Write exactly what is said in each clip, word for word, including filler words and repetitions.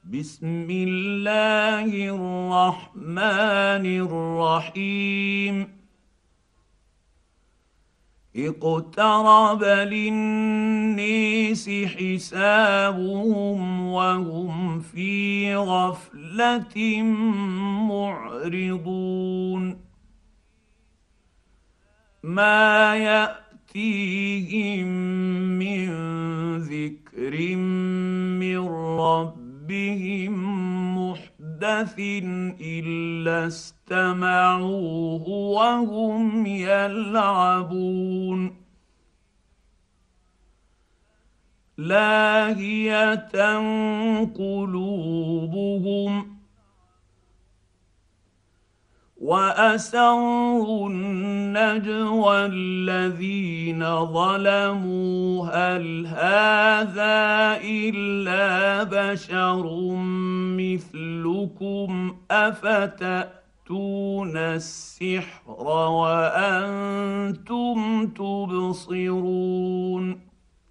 بسم الله الرحمن الرحيم. اقترب للناس حسابهم وهم في غفلة معرضون. ما يأتيهم من ذكر من ربهم محدث إلا استمعوه وهم يلعبون لاهية قلوبهم وأسروا النجوى الذين ظلموا هل هذا إلا بشر مثلكم أفتأتون السحر وأنتم تبصرون.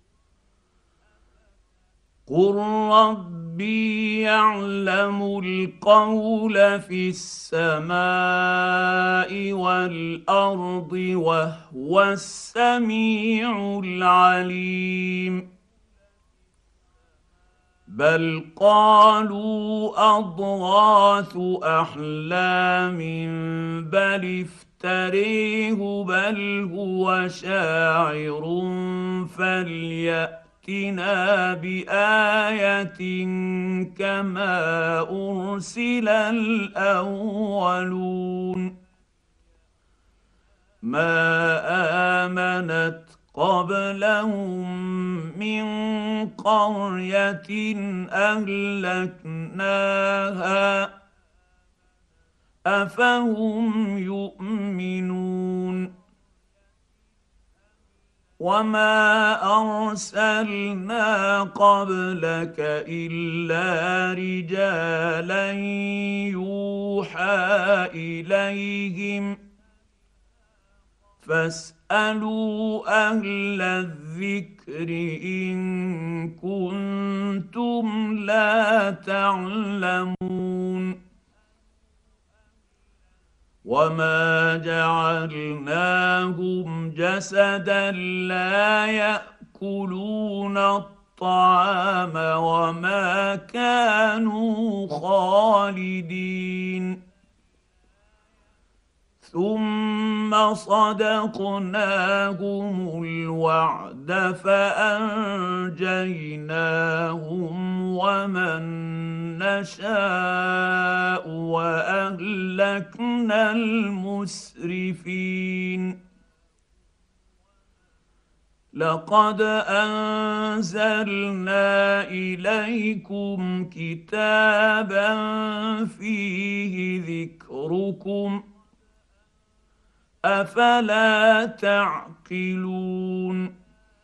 قل ربي يعلم القول في السماء والأرض وهو السميع العليم. بل قالوا أضغاث أحلام بل افتريه بل هو شاعر فليأتنا بآية كما أرسل الأولون. ما آمنت قبلهم من قرية أهلكناها أفهم يؤمنون. وما أرسلنا قبلك إلا رجالا يوحى إليهم فاسألوا أهل الذكر إن كنتم لا تعلمون. وما جعلناهم جسدا لا يأكلون الطعام وما كانوا خالدين. ثم صدقناهم الوعد فأنجيناهم ومن نشاء وأهلكنا المسرفين. لقد أنزلنا إليكم كتابا فيه ذكركم أفلا تعقلون.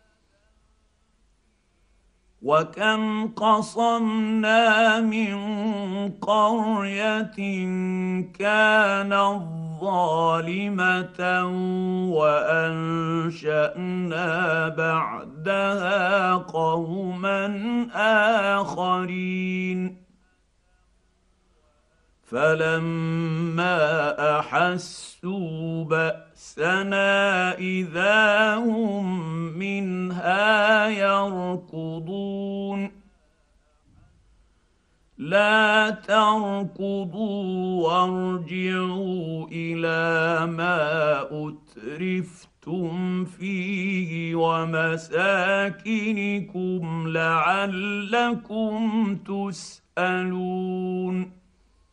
وكم قصمنا من قرية كانت ظالمة وأنشأنا بعدها قوما آخرين فلما أحسوا بأسنا إذا هم منها يركضون. لا تركضوا وارجعوا إلى ما أترفتم فيه ومساكنكم لعلكم تسألون.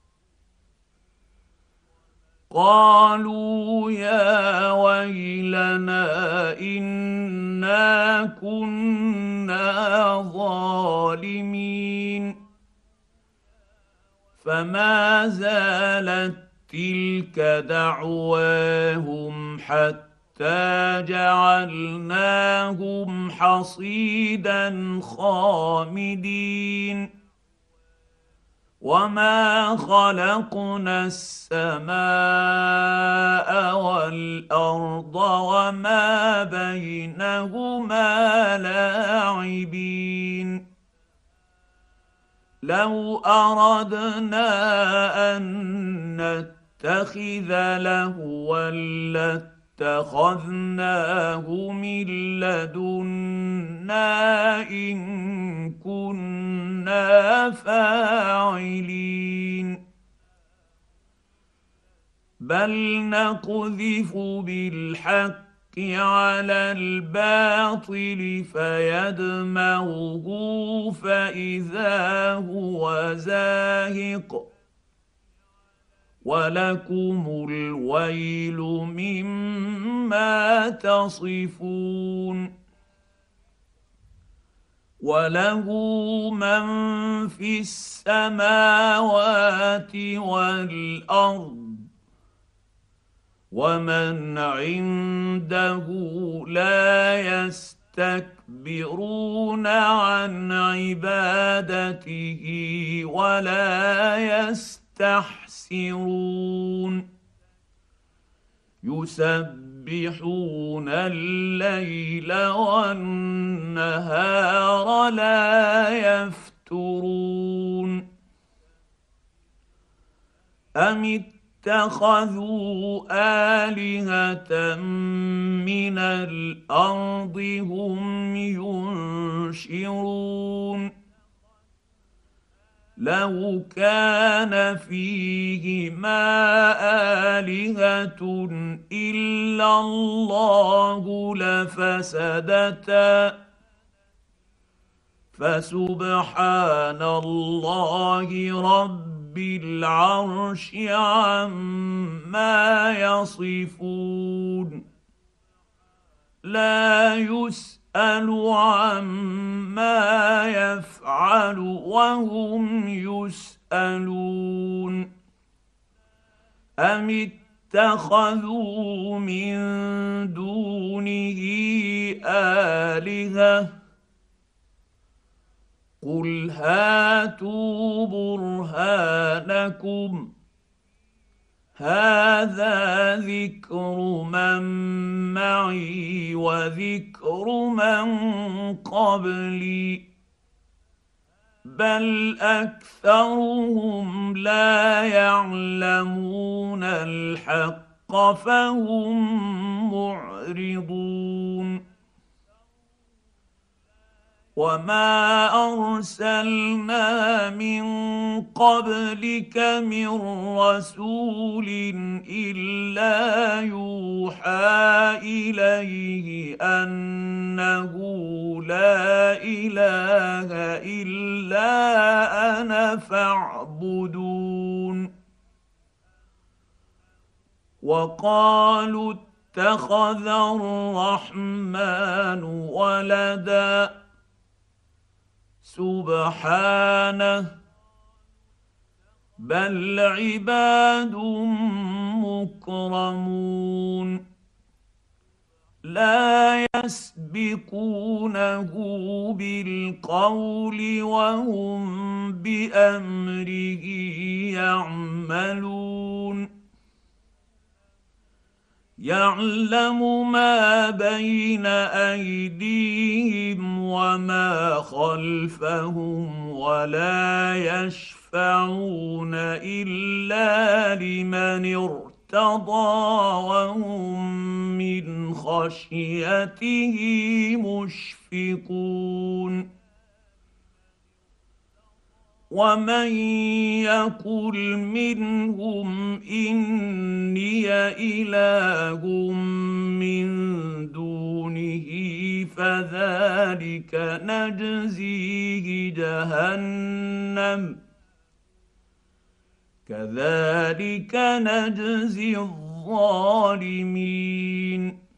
قالوا يا ويلنا إنا كنا ظالمين. فما زالت تلك دعواهم حتى جعلناهم حصيدا خامدين. وما خلقنا السماء والأرض وما بينهما لاعبين. لو اردنا ان نتخذ لهوا لاتخذناه من لدنا ان كنا فاعلين بل نقذف بالحق على الباطل فيدمغه فإذا هو زاهق ولكم الويل مما تصفون وله من في السماوات والأرض ومن عنده لا يستكبرون عن عبادته ولا يستحسرون يسبحون الليل والنهار لا يفترون أم اتخذوا آلهة من الأرض هم ينشرون لو كان فيهما آلهة إلا الله لفسدتا فسبحان الله رب بالعرش عما يصفون لا يسأل عما يفعل وهم يسألون أم اتخذوا من دونه آلهة قل هاتوا برهانكم هذا ذكر من معي وذكر من قبلي بل أكثرهم لا يعلمون الحق فهم معرضون وما أرسلنا من قبلك من رسول إلا يوحى إليه أنه لا إله إلا أنا فاعبدون وقالوا اتخذ الرحمن ولدا سبحانه بل عباد مكرمون لا يسبقونه بالقول وهم بأمره يعملون يعلم ما بين أيديهم وما خلفهم ولا يشفعون إلا لمن ارتضى وهم من خشيته مشفقون ومن يقل منهم إني إله من دونه فذلك نجزيه جهنم كذلك نجزي الظالمين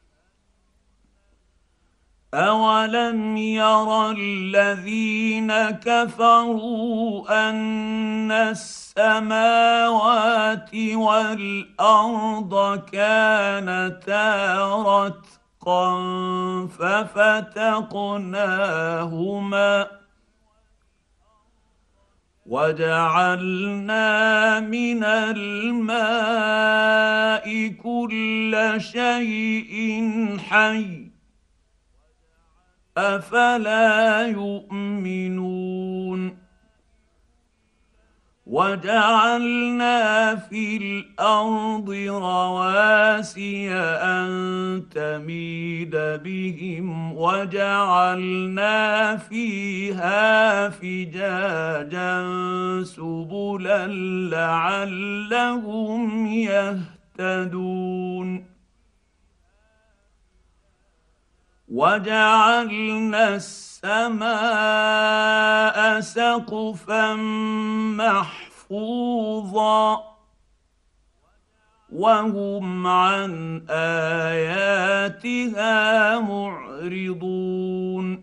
أولم ير الذين كفروا أن السماوات والأرض كانتا رتقا ففتقناهما وجعلنا من الماء كل شيء حي أفلا يؤمنون وجعلنا في الارض رواسي ان تميد بهم وجعلنا فيها فجاجا سبلا لعلهم يهتدون وجعلنا السماء سقفا محفوظا وهم عن اياتها معرضون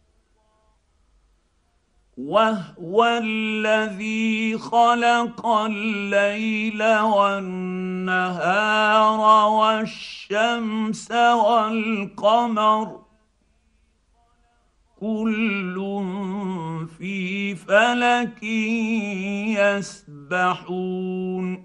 وهو الذي خلق الليل والنهار والشمس والقمر كل في فلك يسبحون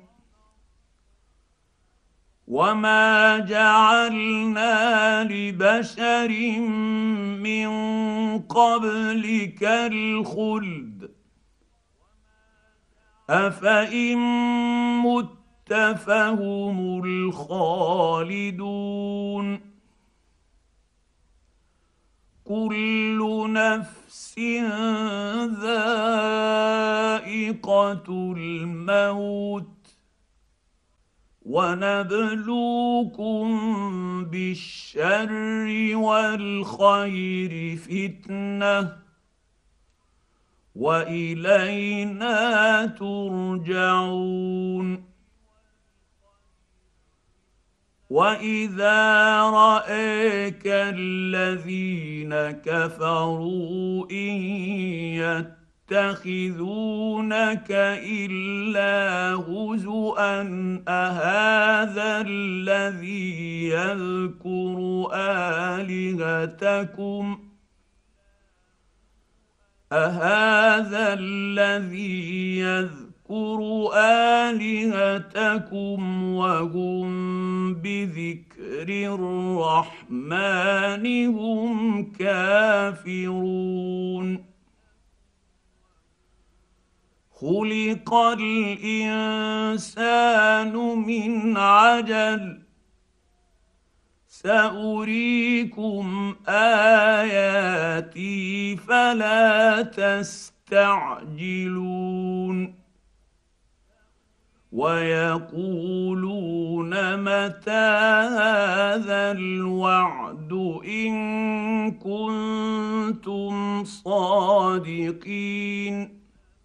وما جعلنا لبشر من قبلك الخلد افان مت فهم الخالدون كل نفس ذائقة الموت ونبلوكم بالشر والخير فتنة وإلينا ترجعون واذا رايك الذين كفروا ان يتخذونك الا هزوا اهذا الذي يذكر الهتكم اهذا الذي يذكر اذكروا آلهتكم وهم بذكر الرحمن هم كافرون خلق الإنسان من عجل سأريكم آياتي فلا تستعجلون ويقولون متى هذا الوعد إن كنتم صادقين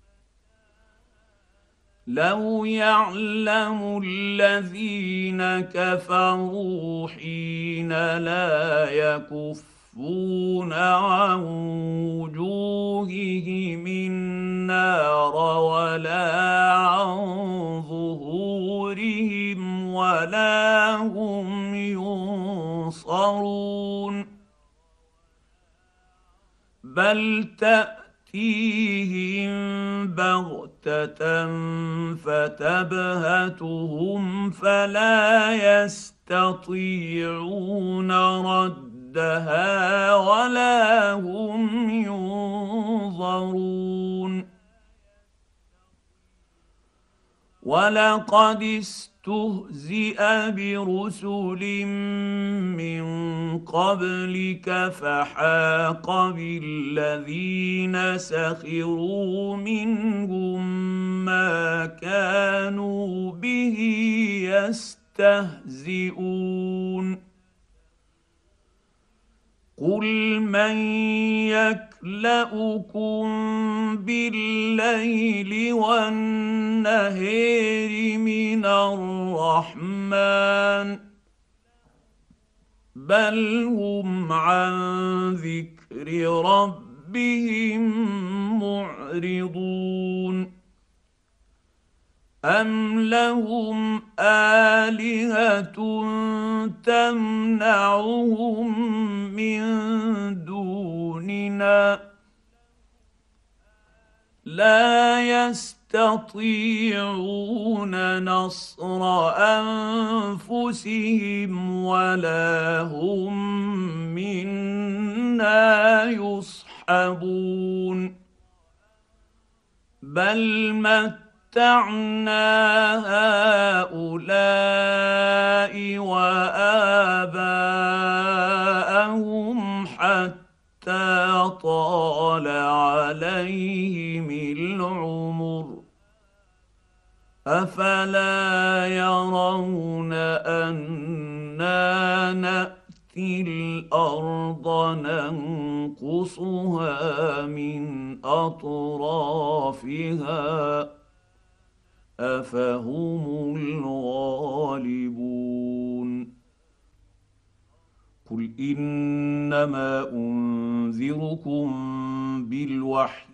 لو يعلم الذين كفروا حين لا يكفون عن وجوههم النار ولا عن ظهورهم ولا هم ينصرون بل تأتيهم بغتة فتبهتهم فلا يستطيعون ردها ولا هم ينظرون ولقد استهزئ برسل من قبلك فحاق بالذين سخروا منهم ما كانوا به يستهزئون قل من يكلؤكم بالليل والنهار من الرحمن بل هم عن ذكر ربهم معرضون أم لهم آلهة تمنعهم من دوننا لا يستطيعون نصر أنفسهم ولا هم منا يصحبون بل مت متعنا هؤلاء وآباءهم حتى طال عليهم العمر أفلا يرون أنا نأتي الأرض ننقصها من أطرافها أفهم الغالبون قل إنما أنذركم بالوحي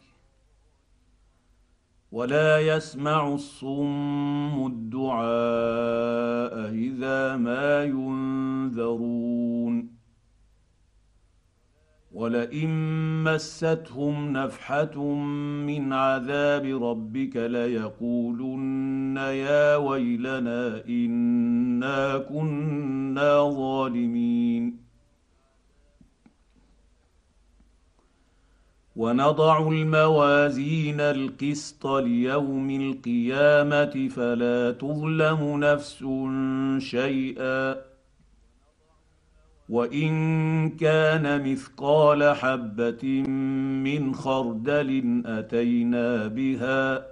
ولا يسمع الصم الدعاء إذا ما ينذرون ولئن مستهم نفحة من عذاب ربك ليقولن يا ويلنا إنا كنا ظالمين ونضع الموازين القسط ليوم القيامة فلا تظلم نفس شيئا وإن كان مثقال حبة من خردل أتينا بها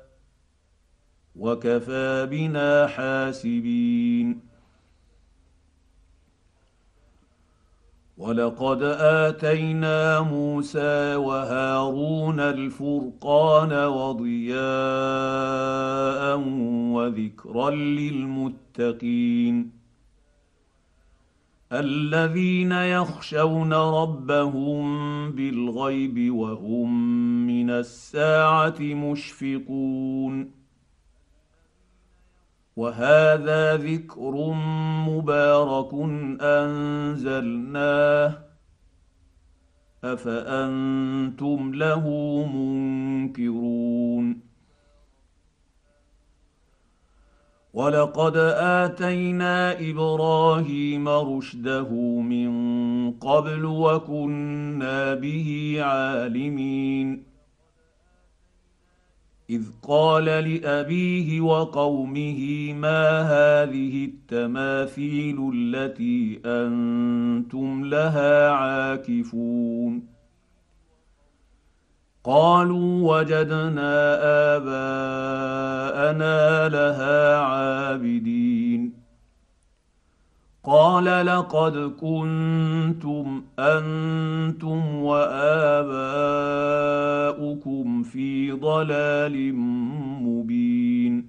وكفى بنا حاسبين ولقد آتينا موسى وهارون الفرقان وضياء وذكرا للمتقين الذين يخشون ربهم بالغيب وهم من الساعة مشفقون وهذا ذكر مبارك أنزلناه أفأنتم له منكرون ولقد آتينا إبراهيم رشده من قبل وكنا به عالمين إذ قال لأبيه وقومه ما هذه التماثيل التي أنتم لها عاكفون قالوا وجدنا آباءنا لها عابدين قال لقد كنتم أنتم وآباؤكم في ضلال مبين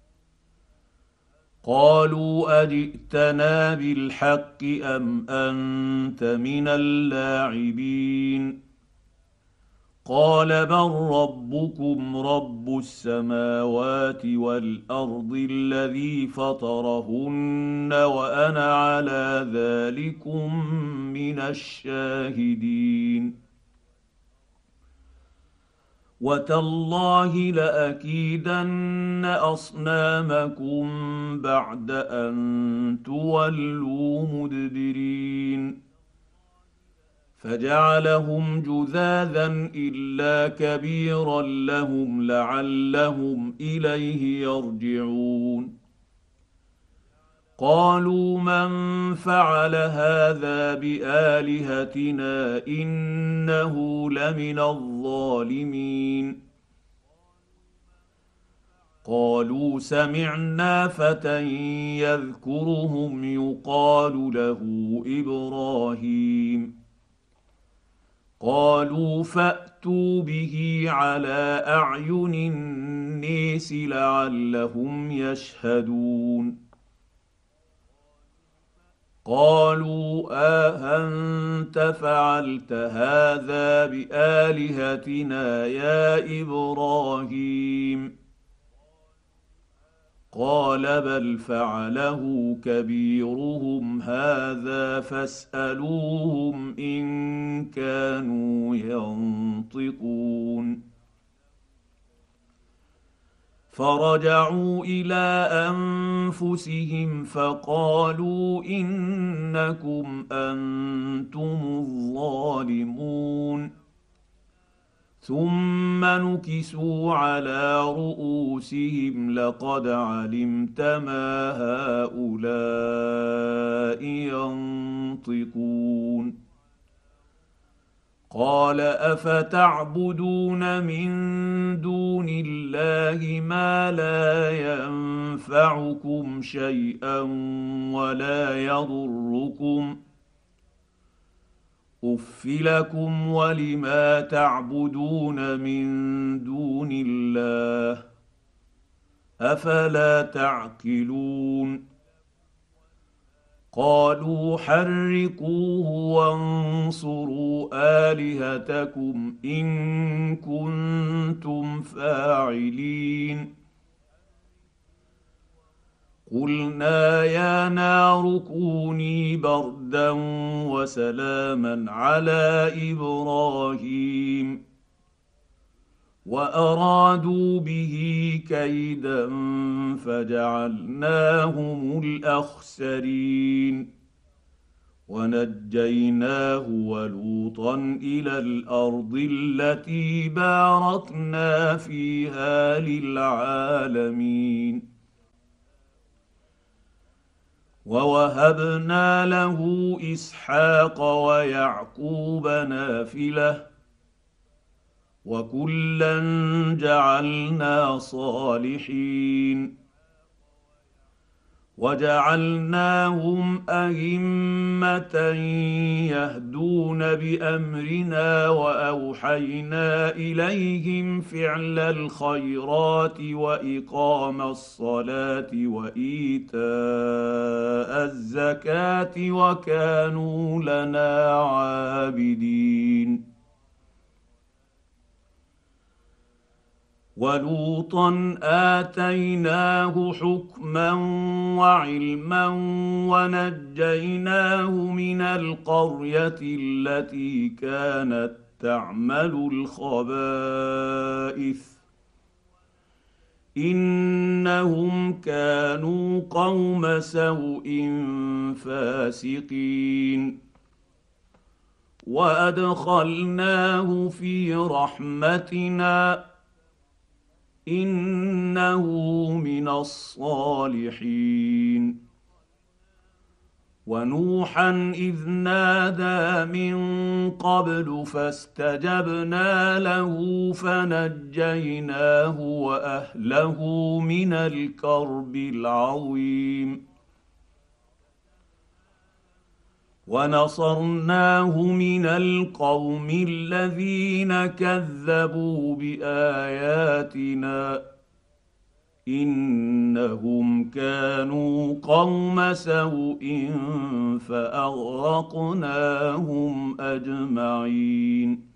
قالوا أجئتنا بالحق أم أنت من اللاعبين قال بل ربكم رب السماوات والأرض الذي فطرهن وأنا على ذلكم من الشاهدين وتالله لأكيدن أصنامكم بعد أن تولوا مدبرين فجعلهم جذاذا إلا كبيرا لهم لعلهم إليه يرجعون قالوا من فعل هذا بآلهتنا إنه لمن الظالمين قالوا سمعنا فتى يذكرهم يقال له إبراهيم قالوا فأتوا به على أعين الناس لعلهم يشهدون قالوا أأنت فعلت هذا بآلهتنا يا إبراهيم قال بل فعله كبيرهم هذا فاسألوهم إن كانوا ينطقون فرجعوا إلى أنفسهم فقالوا إنكم أنتم الظالمون ثم نكسوا على رؤوسهم لقد علمت ما هؤلاء ينطقون قال افتعبدون من دون الله ما لا ينفعكم شيئا ولا يضركم اف لكم ولما تعبدون من دون الله افلا تعقلون قالوا حرقوه وانصروا الهتكم ان كنتم فاعلين قلنا يا نار كوني بردا وسلاما على ابراهيم وارادوا به كيدا فجعلناهم الاخسرين ونجيناه ولوطا الى الارض التي باركنا فيها للعالمين ووهبنا له اسحاق ويعقوب نافله وكلا جعلنا صالحين وجعلناهم ائمه يهدون بامرنا واوحينا اليهم فعل الخيرات واقام الصلاه وايتاء الزكاه وكانوا لنا عابدين ولوطا اتيناه حكما وعلما ونجيناه من القريه التي كانت تعمل الخبائث انهم كانوا قوم سوء فاسقين وادخلناه في رحمتنا انه من الصالحين ونوحا اذ نادى من قبل فاستجبنا له فنجيناه واهله من الكرب العظيم ونصرناه من القوم الذين كذبوا باياتنا انهم كانوا قوم سوء فاغرقناهم اجمعين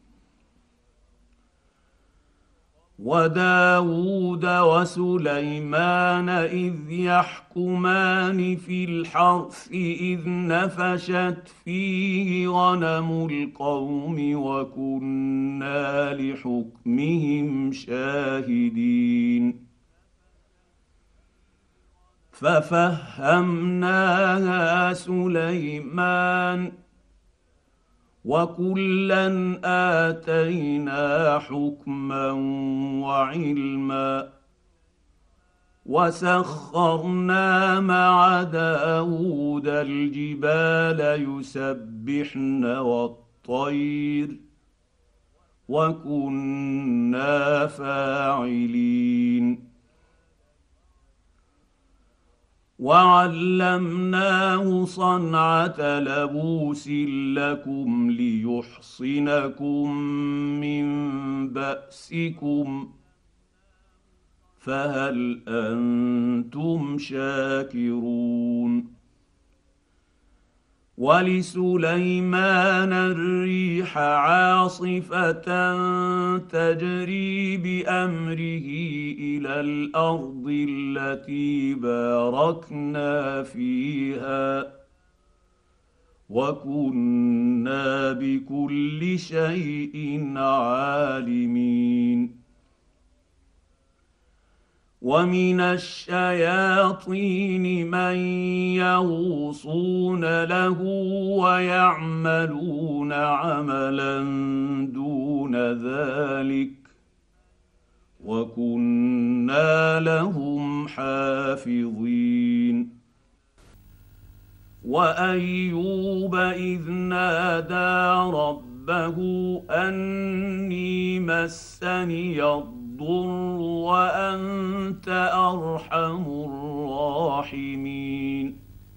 وداود وسليمان اذ يحكمان في الحرث اذ نفشت فيه غنم القوم وكنا لحكمهم شاهدين ففهمناها سليمان وكلا اتينا حكما وعلما وسخرنا مع داود الجبال يسبحن والطير وكنا فاعلين وعلمناه صنعه لبوس لكم ليحصنكم من باسكم فهل انتم شاكرون ولسليمان الريح عاصفه تجري بامره الى الارض التي باركنا فيها وكنا بكل شيء عالمين ومن الشياطين من يغوصون له ويعملون عملا دون ذلك وكنا لهم حافظين. وايوب اذ نادى ربه اني مسني الضر وانت ارحم الراحمين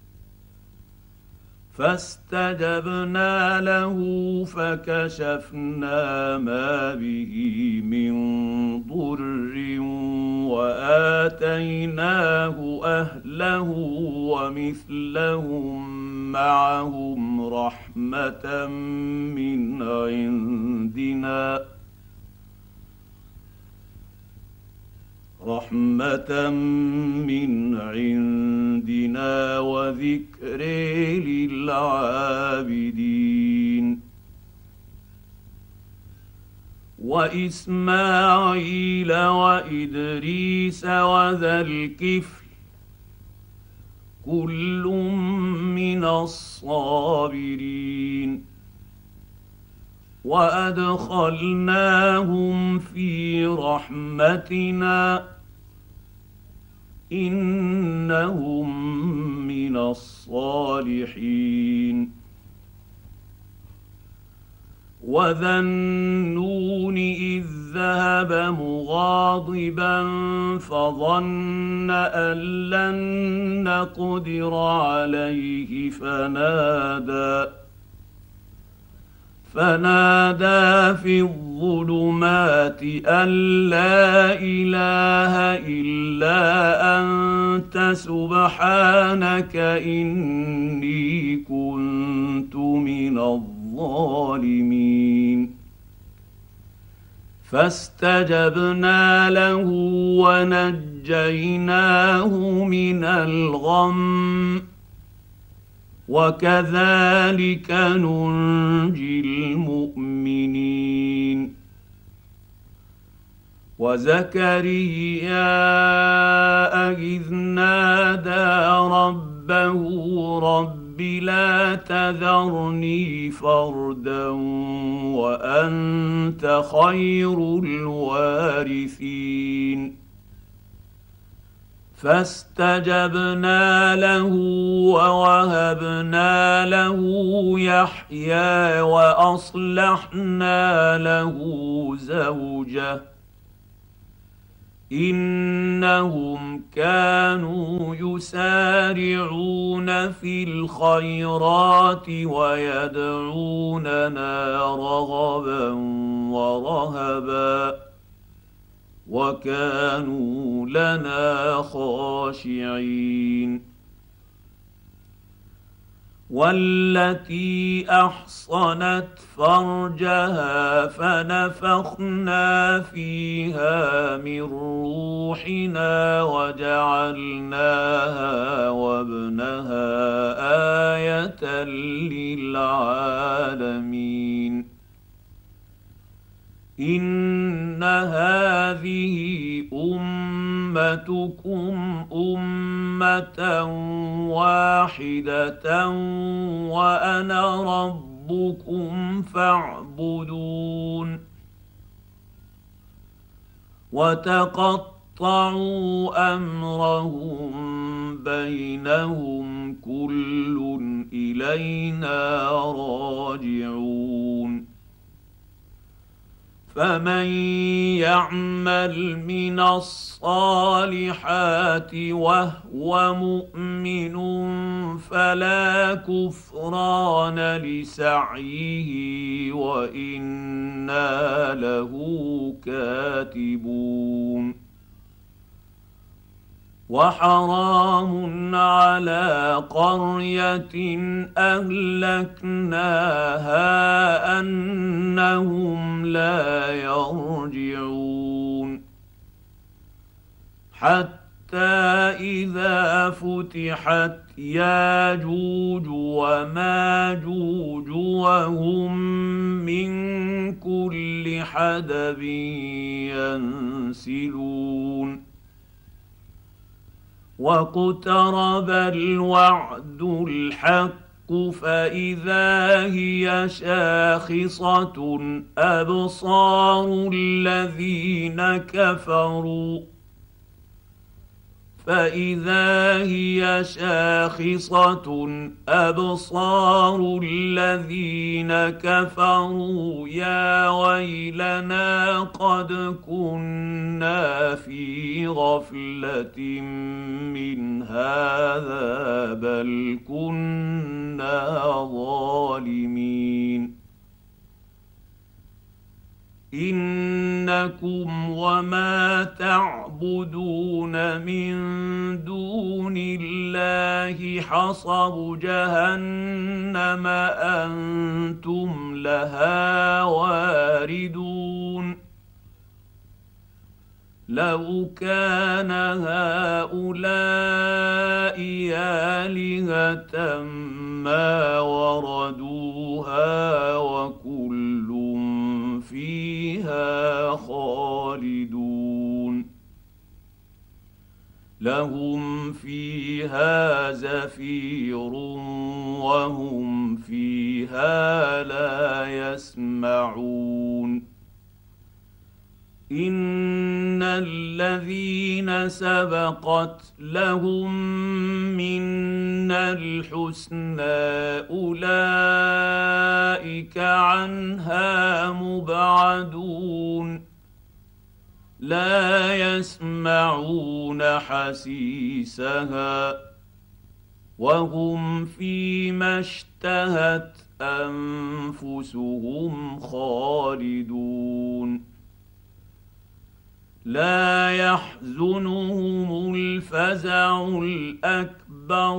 فاستجبنا له فكشفنا ما به من ضر واتيناه اهله ومثلهم معهم رحمه من عندنا رحمة من عندنا وذكر للعابدين. وإسماعيل وإدريس وذا الكفل كل من الصابرين وأدخلناهم في رحمتنا إنهم من الصالحين. وذا النون إذ ذهب مغاضبا فظن أن لن نقدر عليه فنادى فنادى في الظلمات أن لا إله إلا أنت سبحانك إني كنت من الظالمين. فاستجبنا له ونجيناه من الغم وكذلك ننجي المؤمنين. وزكريا إذ نادى ربه رب لا تذرني فردا وأنت خير الوارثين فاستجبنا له ووهبنا له يحيى واصلحنا له زوجه انهم كانوا يسارعون في الخيرات ويدعوننا رغبا ورهبا وكانوا لنا خاشعين. والتي احصنت فرجها فنفخنا فيها من روحنا وجعلناها وابنها آية للعالمين. إن هذه أمتكم أمة واحدة وأنا ربكم فاعبدون. وتقطعوا أمرهم بينهم كل إلينا راجعون. فمن يعمل من الصالحات وهو مؤمن فلا كفران لسعيه وإنا له كاتبون. وحرام على قرية أهلكناها أنهم لا يرجعون حتى إذا فتحت ياجوج وماجوج وهم من كل حدب ينسلون واقترب الوعد الحق فإذا هي شاخصة أبصار الذين كفروا فإذا هي شاخصة أبصار الذين كفروا يا ويلنا قد كنا في غفلة من هذا بل كنا ظالمين إنكم وما تعبدون من دون الله حصب جهنم أنتم لها واردون لو كان هؤلاء آلهة ما وردوها وكل فيها خالدون لهم فيها زفير وهم فيها لا يسمعون إن الذين سبقت لهم منا الحسنى أولئك عنها مبعدون لا يسمعون حسيسها وهم فيما اشتهت أنفسهم خالدون لا يحزنهم الفزع الأكبر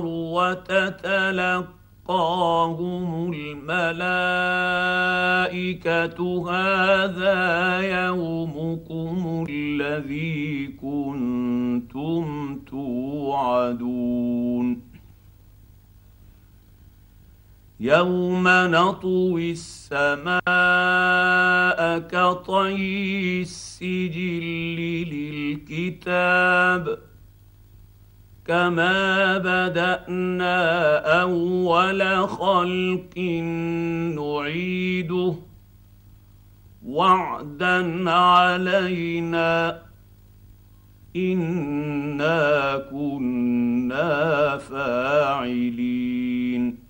وتتلقاهم الملائكة هذا يومكم الذي كنتم توعدون يوم نطوي السماء كطي السجل للكتاب كما بدأنا أول خلق نعيده وعدا علينا إنا كنا فاعلين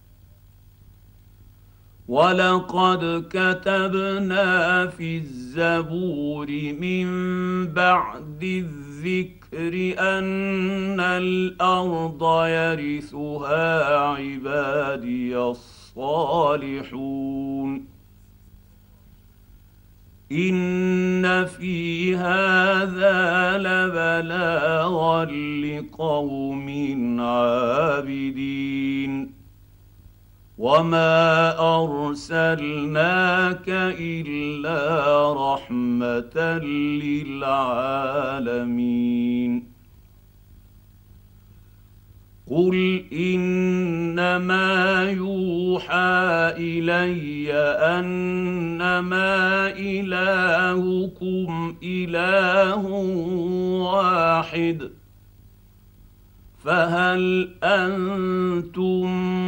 ولقد كتبنا في الزبور من بعد الذكر أن الأرض يرثها عبادي الصالحون إن في هذا لبلاغا لقوم عابدين وما أرسلناك إلا رحمة للعالمين قل إنما يوحى إلي أنما إلهكم إله واحد فهل أنتم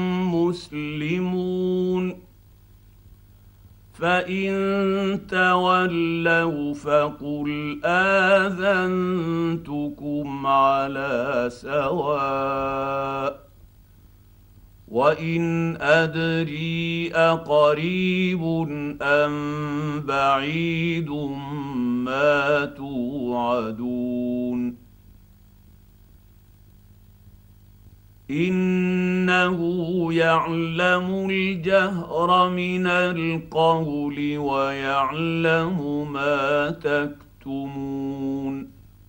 مسلمون فإن تولوا فقل آذنتكم على سواء وإن أدري أقريب أم بعيد ما توعدون إنه يعلم الجهر من القول ويعلم ما تكتمون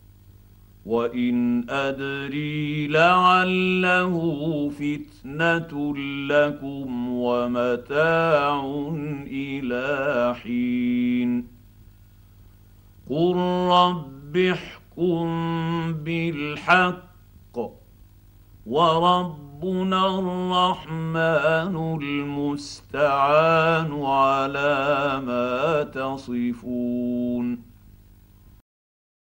وإن أدري لعله فتنة لكم ومتاع إلى حين قل رب احكم بالحق وربنا الرحمن المستعان على ما تصفون